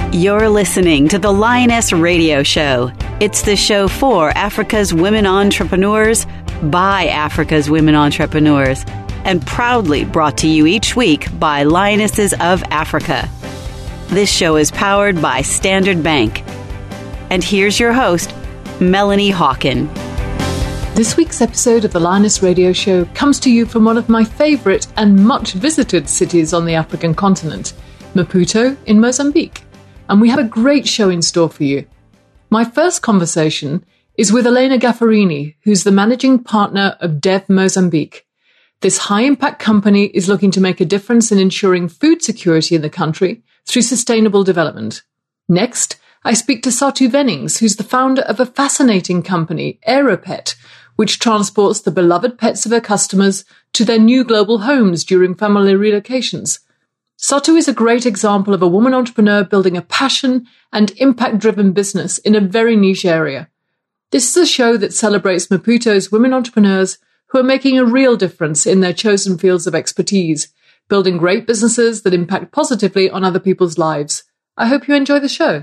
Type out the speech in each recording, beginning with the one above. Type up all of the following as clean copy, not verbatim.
You're listening to the Lioness Radio Show. It's the show for Africa's women entrepreneurs, by Africa's women entrepreneurs, and proudly brought to you each week by Lionesses of Africa. This show is powered by Standard Bank. And here's your host, Melanie Hawken. This week's episode of the Lioness Radio Show comes to you from one of my favourite and much visited cities on the African continent, Maputo in Mozambique. And we have a great show in store for you. My first conversation is with Elena Gaffarini, who's the managing partner of Dev Mozambique. This high-impact company is looking to make a difference in ensuring food security in the country through sustainable development. Next, I speak to Satu Vennings, who's the founder of a fascinating company, Aeropet, which transports the beloved pets of her customers to their new global homes during family relocations. Satu is a great example of a woman entrepreneur building a passion and impact-driven business in a very niche area. This is a show that celebrates Maputo's women entrepreneurs who are making a real difference in their chosen fields of expertise, building great businesses that impact positively on other people's lives. I hope you enjoy the show.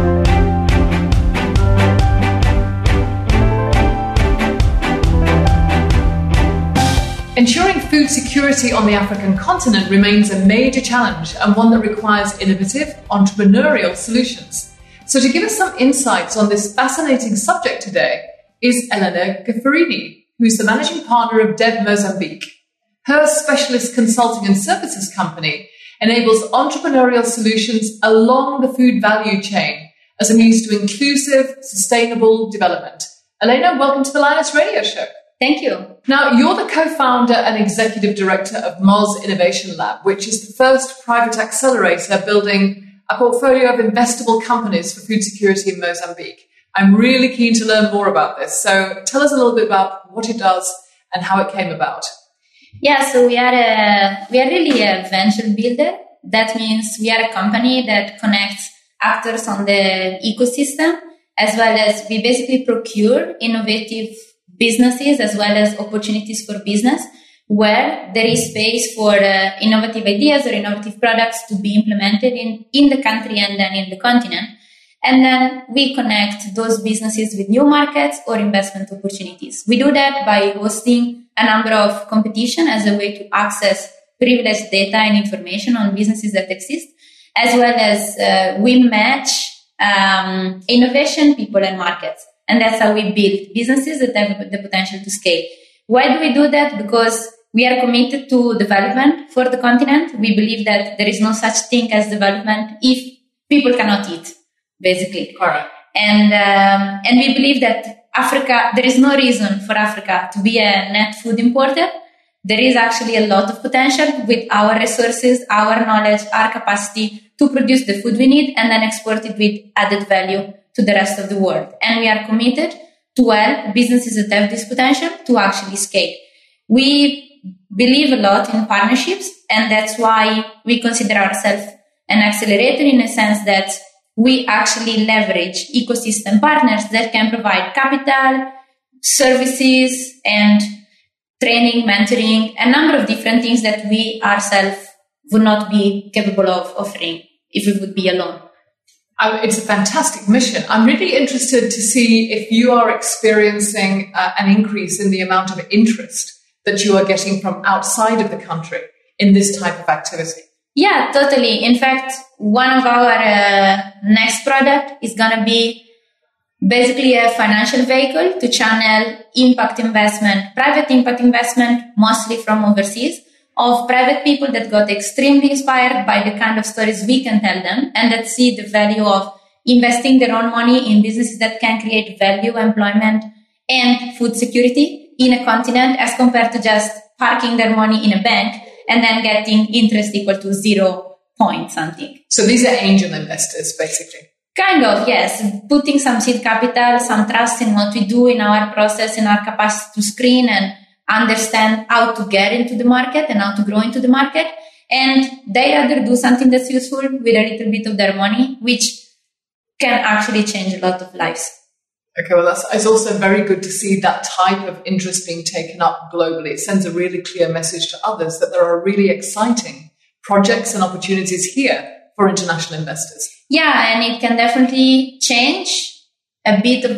Ensuring food security on the African continent remains a major challenge and one that requires innovative, entrepreneurial solutions. So to give us some insights on this fascinating subject today is Elena Gaffarini, who's the managing partner of Dev Mozambique. Her specialist consulting and services company enables entrepreneurial solutions along the food value chain as a means to inclusive, sustainable development. Elena, welcome to the Lioness Radio Show. Thank you. Now, you're the co-founder and executive director of Moz Innovation Lab, which is the first private accelerator building a portfolio of investable companies for food security in Mozambique. I'm really keen to learn more about this. So tell us a little bit about what it does and how it came about. Yeah, so we are really a venture builder. That means we are a company that connects actors on the ecosystem, as well as we basically procure innovative businesses as well as opportunities for business where there is space for innovative ideas or innovative products to be implemented in the country and then in the continent. And then we connect those businesses with new markets or investment opportunities. We do that by hosting a number of competition as a way to access privileged data and information on businesses that exist, as well as we match innovation, people, and markets. And that's how we build businesses that have the potential to scale. Why do we do that? Because we are committed to development for the continent. We believe that there is no such thing as development if people cannot eat, basically. Correct. And we believe that Africa, there is no reason for Africa to be a net food importer. There is actually a lot of potential with our resources, our knowledge, our capacity to produce the food we need and then export it with added value to the rest of the world. And we are committed to help businesses that have this potential to actually scale. We believe a lot in partnerships, and that's why we consider ourselves an accelerator in a sense that we actually leverage ecosystem partners that can provide capital, services, and training, mentoring, a number of different things that we ourselves would not be capable of offering if we would be alone. It's a fantastic mission. I'm really interested to see if you are experiencing an increase in the amount of interest that you are getting from outside of the country in this type of activity. Yeah, totally. In fact, one of our next product is going to be basically a financial vehicle to channel impact investment, private impact investment, mostly from overseas, of private people that got extremely inspired by the kind of stories we can tell them and that see the value of investing their own money in businesses that can create value, employment, and food security in a continent as compared to just parking their money in a bank and then getting interest equal to 0 point something. So these are angel investors, basically. Kind of, yes. Putting some seed capital, some trust in what we do, in our process, in our capacity to screen and understand how to get into the market and how to grow into the market. And they rather do something that's useful with a little bit of their money, which can actually change a lot of lives. Okay, well, it's also very good to see that type of interest being taken up globally. It sends a really clear message to others that there are really exciting projects and opportunities here for international investors. Yeah, and it can definitely change a little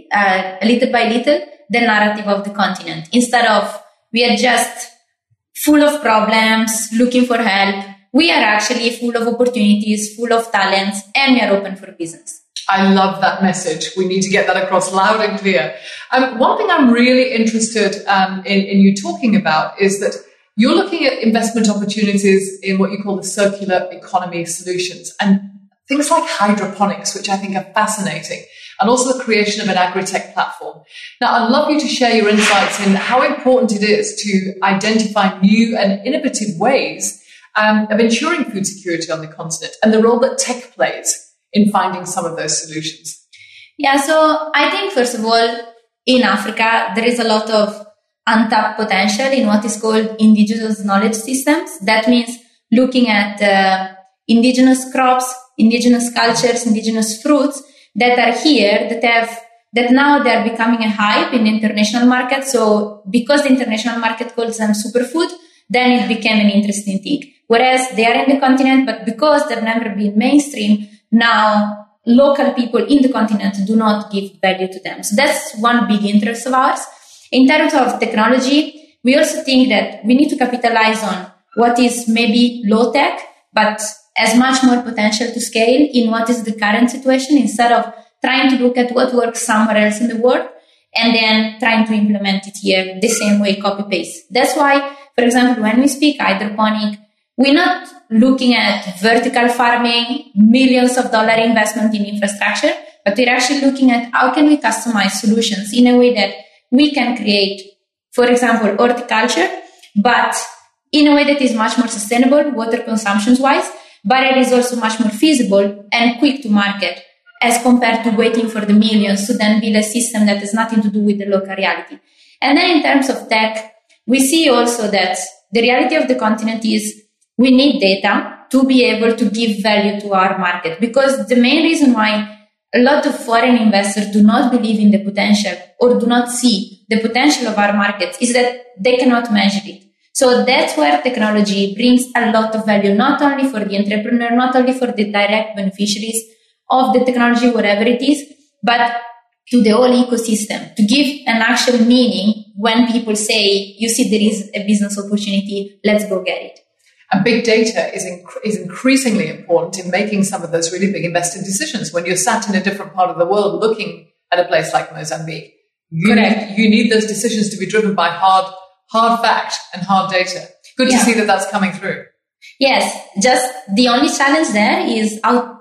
by little, the narrative of the continent. Instead of we are just full of problems, looking for help, we are actually full of opportunities, full of talents, and we are open for business. I love that message. We need to get that across loud and clear. One thing I'm really interested in you talking about is that you're looking at investment opportunities in what you call the circular economy solutions and things like hydroponics, which I think are fascinating, and also the creation of an agri-tech platform. Now, I'd love you to share your insights in how important it is to identify new and innovative ways of ensuring food security on the continent and the role that tech plays in finding some of those solutions. Yeah, so I think, first of all, in Africa, there is a lot of untapped potential in what is called indigenous knowledge systems. That means looking at indigenous crops, indigenous cultures, indigenous fruits that are here, that now they are becoming a hype in the international market. So because the international market calls them superfood, then it became an interesting thing. Whereas they are in the continent, but because they've never been mainstream, now local people in the continent do not give value to them. So that's one big interest of ours. In terms of technology, we also think that we need to capitalize on what is maybe low tech, but has much more potential to scale in what is the current situation, instead of trying to look at what works somewhere else in the world and then trying to implement it here the same way, copy paste. That's why, for example, when we speak hydroponic, we're not looking at vertical farming, millions of dollars investment in infrastructure, but we're actually looking at how can we customize solutions in a way that we can create, for example, horticulture, but in a way that is much more sustainable, water consumption-wise, but it is also much more feasible and quick to market as compared to waiting for the millions to then build a system that has nothing to do with the local reality. And then in terms of tech, we see also that the reality of the continent is we need data to be able to give value to our market, because the main reason why a lot of foreign investors do not believe in the potential or do not see the potential of our markets is that they cannot measure it. So that's where technology brings a lot of value, not only for the entrepreneur, not only for the direct beneficiaries of the technology, whatever it is, but to the whole ecosystem, to give an actual meaning when people say, you see, there is a business opportunity, let's go get it. And big data is increasingly important in making some of those really big investing decisions. When you're sat in a different part of the world looking at a place like Mozambique, you need those decisions to be driven by hard fact and hard data. Good to see that that's coming through. Yes, just the only challenge there is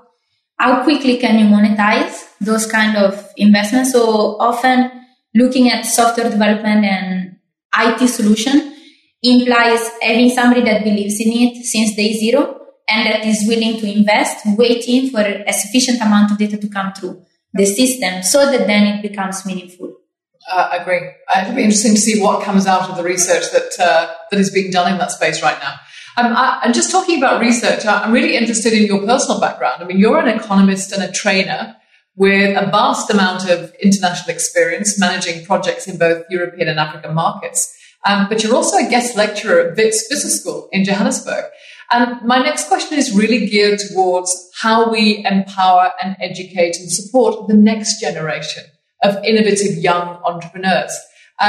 how quickly can you monetize those kind of investments. So often looking at software development and IT solution implies having somebody that believes in it since day zero and that is willing to invest, waiting for a sufficient amount of data to come through the system so that then it becomes meaningful. I agree. It'll be interesting to see what comes out of the research that is being done in that space right now. And just talking about research, I'm really interested in your personal background. I mean, you're an economist and a trainer with a vast amount of international experience managing projects in both European and African markets. But you're also a guest lecturer at Wits Business School in Johannesburg. And my next question is really geared towards how we empower and educate and support the next generation of innovative young entrepreneurs.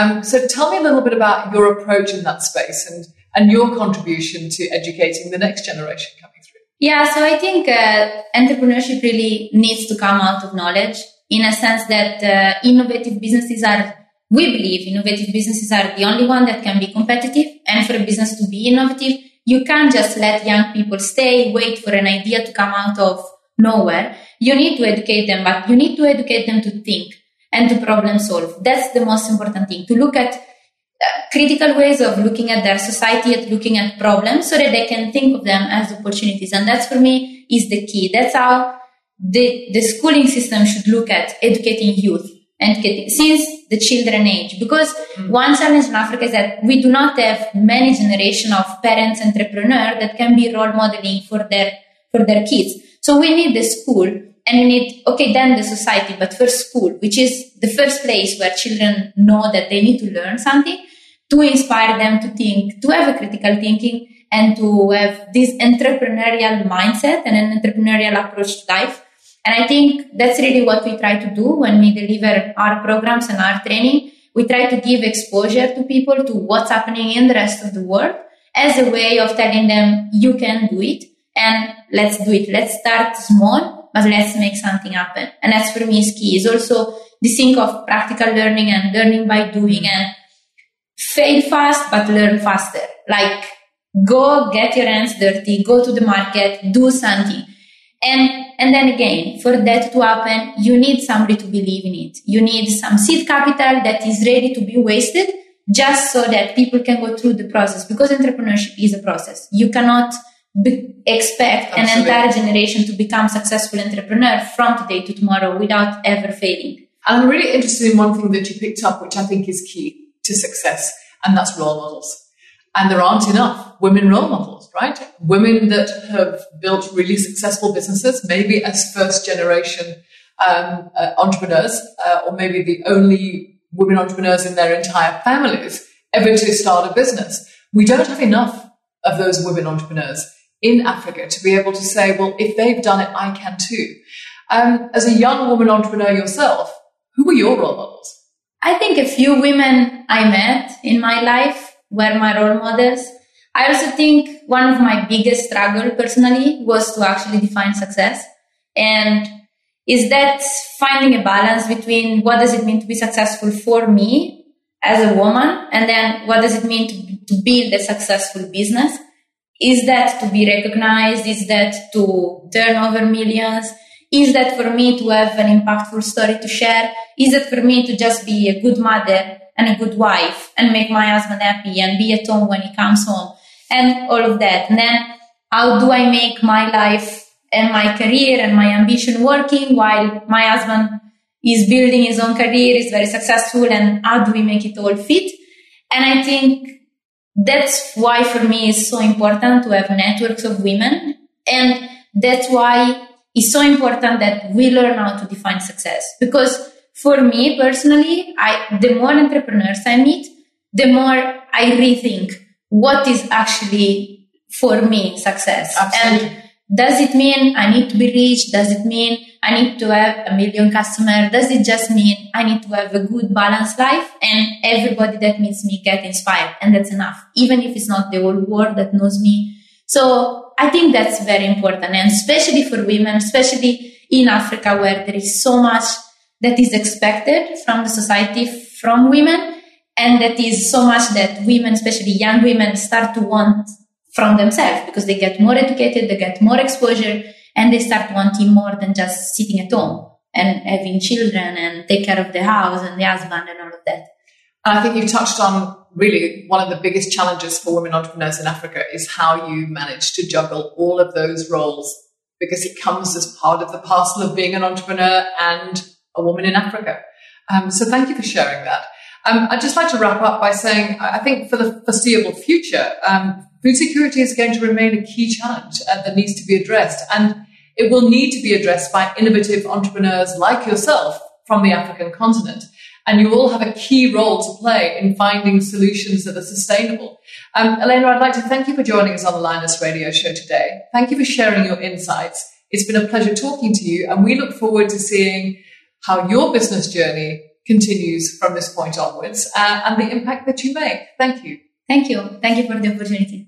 So tell me a little bit about your approach in that space and your contribution to educating the next generation coming through. Yeah, so I think entrepreneurship really needs to come out of knowledge, in a sense that innovative businesses are, we believe innovative businesses are the only one that can be competitive. And for a business to be innovative, you can't just let young people wait for an idea to come out of nowhere. You need to educate them, but you need to educate them to think and to problem solve. That's the most important thing, to look at critical ways of looking at their society, at looking at problems so that they can think of them as opportunities. And that's, for me, is the key. That's how the schooling system should look at educating youth and since the children age. Because one challenge in Africa is that we do not have many generation of parents, entrepreneurs that can be role modeling for their kids. So we need the school. And we need, then the society, but first school, which is the first place where children know that they need to learn something, to inspire them to think, to have a critical thinking, and to have this entrepreneurial mindset and an entrepreneurial approach to life. And I think that's really what we try to do when we deliver our programs and our training. We try to give exposure to people to what's happening in the rest of the world as a way of telling them, you can do it and let's do it. Let's start small, but let's make something happen. And that's for me is key. Is also this thing of practical learning and learning by doing and fail fast, but learn faster. Like go get your hands dirty, go to the market, do something. And then again, for that to happen, you need somebody to believe in it. You need some seed capital that is ready to be wasted just so that people can go through the process, because entrepreneurship is a process. You cannot expect an entire generation to become successful entrepreneur from today to tomorrow without ever failing. I'm really interested in one thing that you picked up, which I think is key to success, and that's role models. And there aren't enough women role models, right? Women that have built really successful businesses, maybe as first generation entrepreneurs, or maybe the only women entrepreneurs in their entire families ever to start a business. We don't have enough of those women entrepreneurs in Africa to be able to say, well, if they've done it, I can too. As a young woman entrepreneur yourself, who were your role models? I think a few women I met in my life were my role models. I also think one of my biggest struggle personally was to actually define success. And is that finding a balance between what does it mean to be successful for me as a woman, and then what does it mean to build a successful business? Is that to be recognized? Is that to turn over millions? Is that for me to have an impactful story to share? Is it for me to just be a good mother and a good wife and make my husband happy and be at home when he comes home and all of that? And then how do I make my life and my career and my ambition working while my husband is building his own career, is very successful, and how do we make it all fit? And I think that's why for me it's so important to have networks of women. And that's why it's so important that we learn how to define success. Because for me personally, the more entrepreneurs I meet, the more I rethink what is actually for me success. Absolutely. And does it mean I need to be rich? Does it mean I need to have 1 million customers? Does it just mean I need to have a good balanced life and everybody that meets me get inspired? And that's enough, even if it's not the whole world that knows me. So I think that's very important, and especially for women, especially in Africa, where there is so much that is expected from the society, from women, and that is so much that women, especially young women, start to want from themselves, because they get more educated, they get more exposure, and they start wanting more than just sitting at home and having children and take care of the house and the husband and all of that. And I think you've touched on really one of the biggest challenges for women entrepreneurs in Africa is how you manage to juggle all of those roles, because it comes as part of the parcel of being an entrepreneur and a woman in Africa. So thank you for sharing that. I'd just like to wrap up by saying, I think for the foreseeable future, food security is going to remain a key challenge that needs to be addressed. And it will need to be addressed by innovative entrepreneurs like yourself from the African continent. And you all have a key role to play in finding solutions that are sustainable. Elena, I'd like to thank you for joining us on the Lioness Radio Show today. Thank you for sharing your insights. It's been a pleasure talking to you, and we look forward to seeing how your business journey continues from this point onwards and the impact that you make. Thank you. Thank you. Thank you for the opportunity.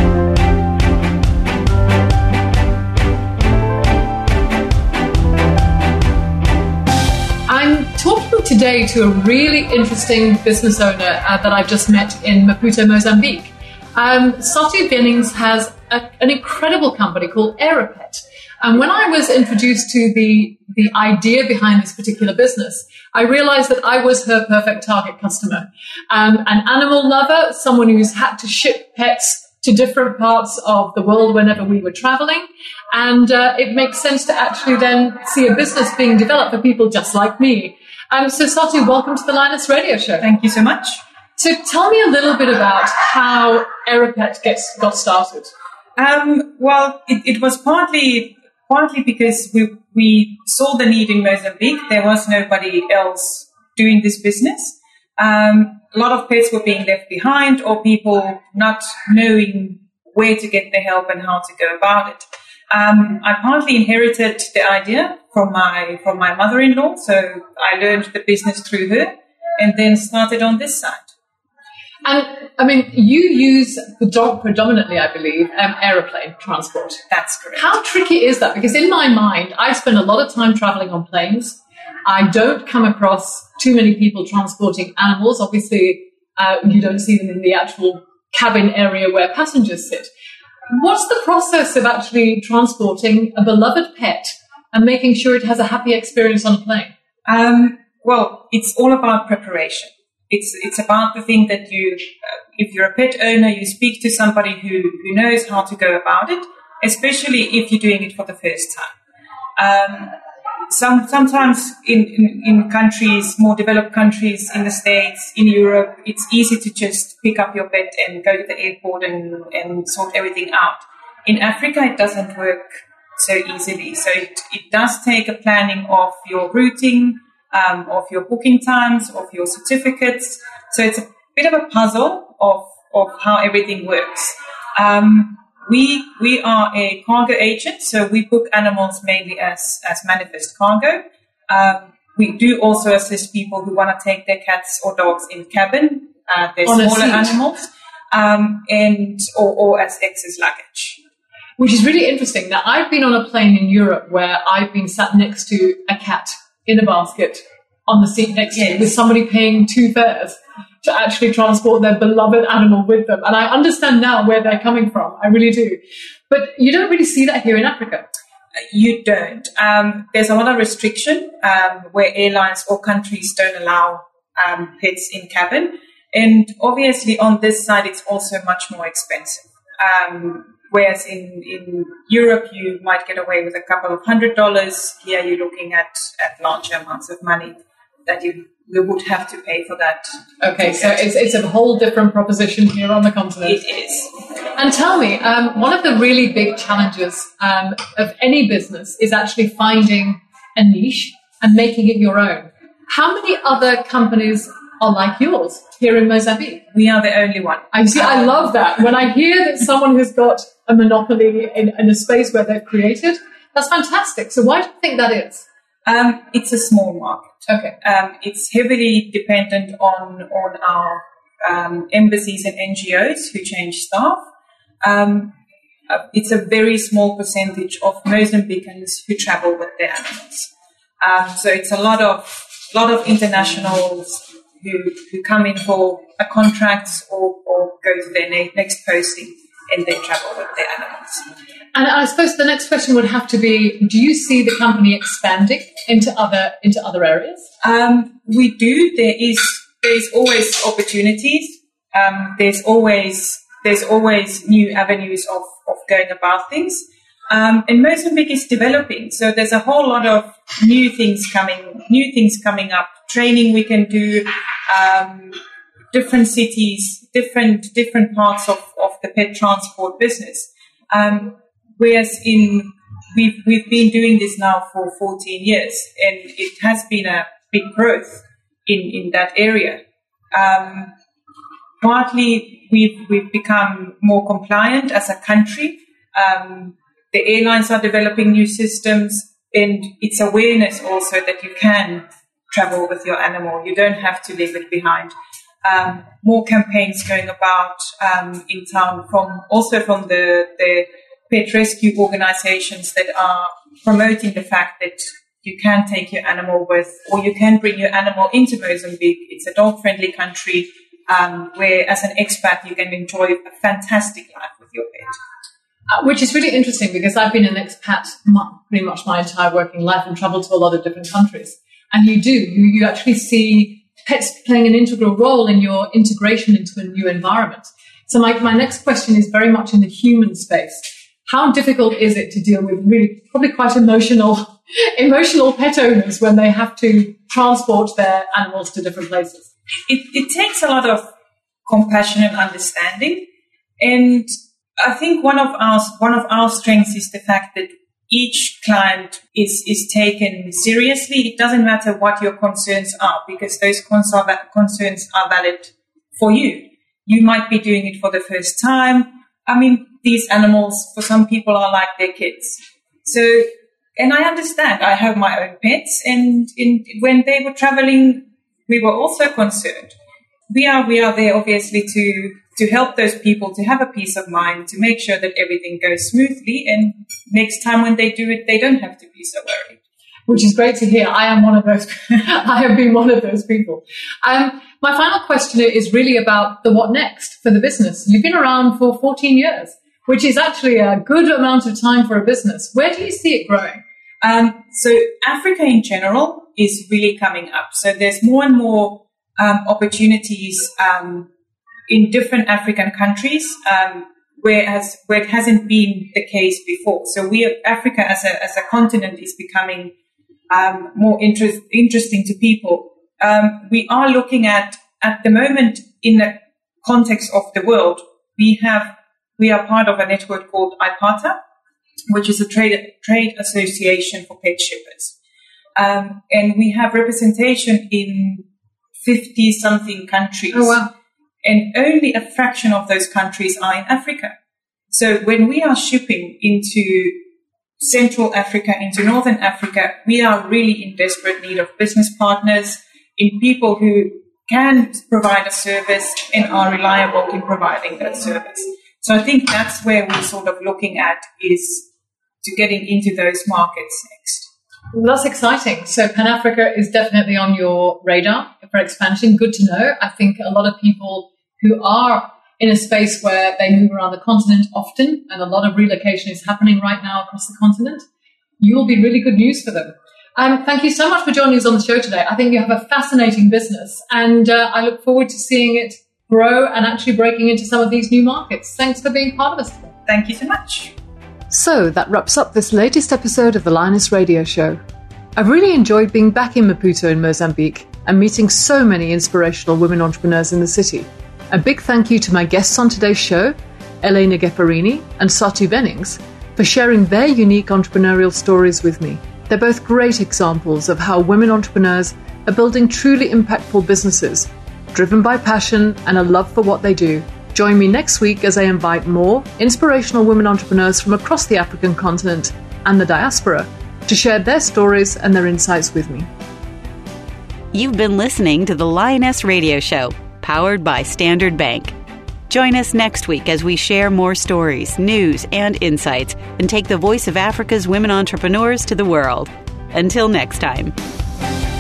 I'm talking today to a really interesting business owner that I've just met in Maputo, Mozambique. Satu Bennings has an incredible company called Aeropet. And when I was introduced to the idea behind this particular business, I realized that I was her perfect target customer. An animal lover, someone who's had to ship pets to different parts of the world whenever we were traveling. And it makes sense to actually then see a business being developed for people just like me. So Satu, welcome to the Lioness Radio Show. Thank you so much. So tell me a little bit about how Aeropet got started. Well, it was partly because we saw the need in Mozambique. There was nobody else doing this business. A lot of pets were being left behind, or people not knowing where to get the help and how to go about it. I partly inherited the idea from my mother-in-law, so I learned the business through her and then started on this side. And, I mean, you use predominantly, I believe, aeroplane transport. That's correct. How tricky is that? Because in my mind, I spend a lot of time traveling on planes. I don't come across too many people transporting animals. Obviously, you don't see them in the actual cabin area where passengers sit. What's the process of actually transporting a beloved pet and making sure it has a happy experience on a plane? Well, it's all about preparation. It's about the thing that you, if you're a pet owner, you speak to somebody who knows how to go about it, especially if you're doing it for the first time. Sometimes in countries, more developed countries, in the States, in Europe, it's easy to just pick up your pet and go to the airport and sort everything out. In Africa, it doesn't work so easily. So it does take a planning of your routing, of your booking times, of your certificates. So it's a bit of a puzzle of how everything works. We are a cargo agent, so we book animals mainly as manifest cargo. We do also assist people who want to take their cats or dogs in cabin, their smaller animals, or as excess luggage. Which is really interesting. Now, I've been on a plane in Europe where I've been sat next to a cat in a basket on the seat next to me with somebody paying 2 fares to actually transport their beloved animal with them. And I understand now where they're coming from. I really do. But you don't really see that here in Africa. You don't. There's a lot of restriction where airlines or countries don't allow pets in cabin. And obviously on this side, it's also much more expensive. Whereas in Europe, you might get away with a couple of $100. Here, you're looking at larger amounts of money that you would have to pay for that. Okay, so it's a whole different proposition here on the continent. It is. And tell me, one of the really big challenges of any business is actually finding a niche and making it your own. How many other companies are like yours here in Mozambique? We are the only one. I love that. When I hear that someone has got a monopoly in a space where they've created, that's fantastic. So why do you think that is? It's a small market. Okay. It's heavily dependent on our embassies and NGOs who change staff. It's a very small percentage of Mozambicans who travel with their animals. So it's a lot of internationals who come in for a contract or go to their next posting and then travel with their animals. And I suppose the next question would have to be, do you see the company expanding into other areas? We do. There's always opportunities. There's always new avenues of going about things. And Mozambique is developing, so there's a whole lot of new things coming up. Training we can do, different cities, different parts of the pet transport business. Whereas we've been doing this now for 14 years, and it has been a big growth in that area. Partly we've become more compliant as a country. The airlines are developing new systems, and it's awareness also that you can travel with your animal. You don't have to leave it behind. More campaigns going about in town from the pet rescue organizations that are promoting the fact that you can take your animal with, or you can bring your animal into Mozambique. It's a dog-friendly country where, as an expat, you can enjoy a fantastic life with your pet. Which is really interesting because I've been an expat pretty much my entire working life and traveled to a lot of different countries. And you actually see pets playing an integral role in your integration into a new environment. So my next question is very much in the human space. How difficult is it to deal with really probably quite emotional pet owners when they have to transport their animals to different places? It takes a lot of compassion and understanding. And I think one of our strengths is the fact that each client is taken seriously. It doesn't matter what your concerns are, because those concerns are valid for you. You might be doing it for the first time. I mean, these animals, for some people, are like their kids. So, and I understand. I have my own pets, and when they were traveling, we were also concerned. We are there, obviously, to help those people to have a peace of mind, to make sure that everything goes smoothly, and next time when they do it, they don't have to be so worried. Which is great to hear. I am one of those. I have been one of those people. My final question is really about the what next for the business. You've been around for 14 years, which is actually a good amount of time for a business. Where do you see it growing? So Africa in general is really coming up. So there's more and more opportunities in different African countries where it hasn't been the case before. So Africa as a continent is becoming more interesting to people. We are looking at the moment, in the context of the world, we are part of a network called IPATA, which is a trade association for pet shippers. And we have representation in 50-something countries. Oh, wow. And only a fraction of those countries are in Africa. So when we are shipping into Central Africa, into Northern Africa, we are really in desperate need of business partners, in people who can provide a service and are reliable in providing that service. So I think that's where we're sort of looking at, is to getting into those markets next. Well, that's exciting. So Pan-Africa is definitely on your radar for expansion. Good to know. I think a lot of people who are in a space where they move around the continent often, and a lot of relocation is happening right now across the continent, you'll be really good news for them. Thank you so much for joining us on the show today. I think you have a fascinating business, and I look forward to seeing it grow and actually breaking into some of these new markets. Thanks for being part of us today. Thank you so much. So that wraps up this latest episode of the Lioness Radio Show. I've really enjoyed being back in Maputo in Mozambique and meeting so many inspirational women entrepreneurs in the city. A big thank you to my guests on today's show, Elena Gheparini and Satu Bennings, for sharing their unique entrepreneurial stories with me. They're both great examples of how women entrepreneurs are building truly impactful businesses, driven by passion and a love for what they do. Join me next week as I invite more inspirational women entrepreneurs from across the African continent and the diaspora to share their stories and their insights with me. You've been listening to the Lioness Radio Show, powered by Standard Bank. Join us next week as we share more stories, news, and insights, and take the voice of Africa's women entrepreneurs to the world. Until next time.